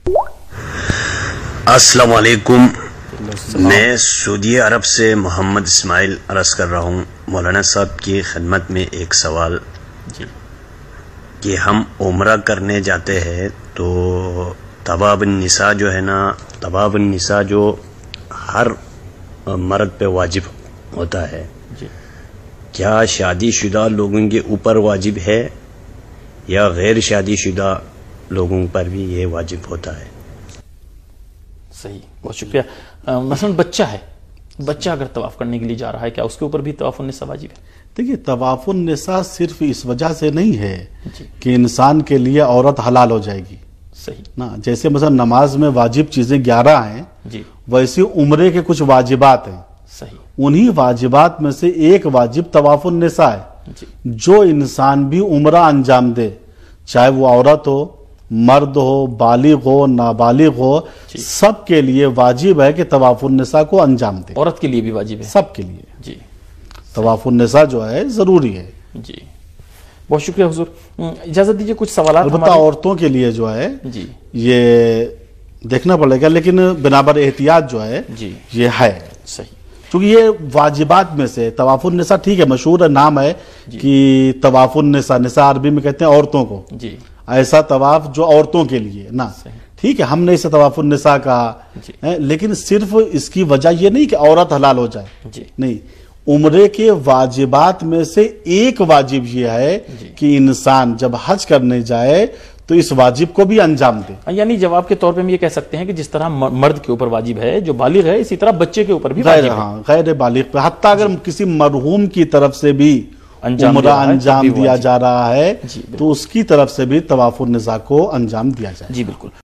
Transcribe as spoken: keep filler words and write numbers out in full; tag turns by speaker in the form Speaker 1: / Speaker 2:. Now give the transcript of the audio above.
Speaker 1: السلام علیکم، میں سعودی عرب سے محمد اسماعیل عرض کر رہا ہوں مولانا صاحب کی خدمت میں ایک سوال
Speaker 2: جی
Speaker 1: کہ ہم عمرہ کرنے جاتے ہیں تو طواف النساء جو ہے نا، طواف النساء جو ہر مرد پہ واجب ہوتا ہے،
Speaker 2: جی
Speaker 1: کیا شادی شدہ لوگوں کے اوپر واجب ہے یا غیر شادی شدہ لوگوں پر بھی یہ واجب ہوتا ہے؟
Speaker 2: صحیح، بہت شکریہ۔ مثلا بچہ ہے، بچہ اگر طواف کرنے کے لیے جا رہا ہے، کیا اس کے اوپر بھی طواف النساء واجب ہے؟
Speaker 3: دیکھیے، طواف النساء صرف اس وجہ سے نہیں ہے
Speaker 2: جی
Speaker 3: کہ انسان کے لیے عورت حلال ہو جائے گی
Speaker 2: صحیح
Speaker 3: نا، جیسے مثلا نماز میں واجب چیزیں گیارہ ہیں،
Speaker 2: جی
Speaker 3: ویسے عمرے کے کچھ واجبات ہیں،
Speaker 2: صحیح
Speaker 3: انہی واجبات میں سے ایک واجب طواف النساء ہے۔
Speaker 2: جی
Speaker 3: جو انسان بھی عمرہ انجام دے، چاہے وہ عورت ہو، مرد ہو، بالغ ہو، نابالغ ہو،
Speaker 2: جی
Speaker 3: سب کے لیے واجب ہے کہ طواف النساء کو انجام دے،
Speaker 2: عورت کے لیے بھی واجب ہے؟
Speaker 3: سب کے لیے
Speaker 2: جی
Speaker 3: طواف النساء جو ہے ضروری ہے۔
Speaker 2: جی بہت شکریہ حضور۔ اجازت دیجیے کچھ سوالات
Speaker 3: البتہ
Speaker 2: ہمارے-
Speaker 3: عورتوں کے لیے جو ہے
Speaker 2: جی
Speaker 3: یہ دیکھنا پڑے گا، لیکن بنابر احتیاط جو ہے
Speaker 2: جی
Speaker 3: یہ ہے،
Speaker 2: صحیح
Speaker 3: کیونکہ یہ واجبات میں سے طواف النساء ٹھیک ہے، مشہور نام ہے
Speaker 2: جی
Speaker 3: کہ طواف النساء، نساء عربی میں کہتے ہیں عورتوں کو،
Speaker 2: جی
Speaker 3: ایسا طواف جو عورتوں کے لیے نا،
Speaker 2: صحیح
Speaker 3: ٹھیک ہے، ہم نے اسے طواف النساء کہا
Speaker 2: جی
Speaker 3: ہے، لیکن صرف اس کی وجہ یہ نہیں کہ عورت حلال ہو جائے،
Speaker 2: جی
Speaker 3: نہیں، عمرے کے واجبات میں سے ایک واجب یہ ہے
Speaker 2: جی
Speaker 3: کہ انسان جب حج کرنے جائے تو اس واجب کو بھی انجام دے۔
Speaker 2: یعنی جواب کے طور پہ ہم یہ کہہ سکتے ہیں کہ جس طرح مرد کے اوپر واجب ہے جو بالغ ہے، اسی طرح بچے کے اوپر بھی
Speaker 3: غیر
Speaker 2: واجب ہے
Speaker 3: ہاں غیر بالغ پہ، حتیٰ اگر کسی مرحوم کی طرف سے بھی
Speaker 2: انجام
Speaker 3: عمرہ
Speaker 2: دیا رہا ہے،
Speaker 3: انجام
Speaker 2: تب بھی
Speaker 3: دیا
Speaker 2: واجب۔
Speaker 3: جا رہا ہے
Speaker 2: جی بالکل۔
Speaker 3: تو اس کی طرف سے بھی طواف النساء کو انجام دیا جائے۔
Speaker 2: جی بالکل۔